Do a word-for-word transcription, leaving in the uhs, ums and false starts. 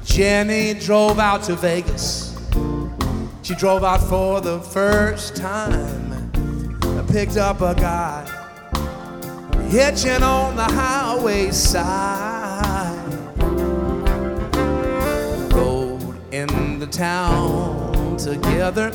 Jenny drove out to Vegas. She drove out for the first time. Picked up a guy hitching on the highway side. Rode into town together.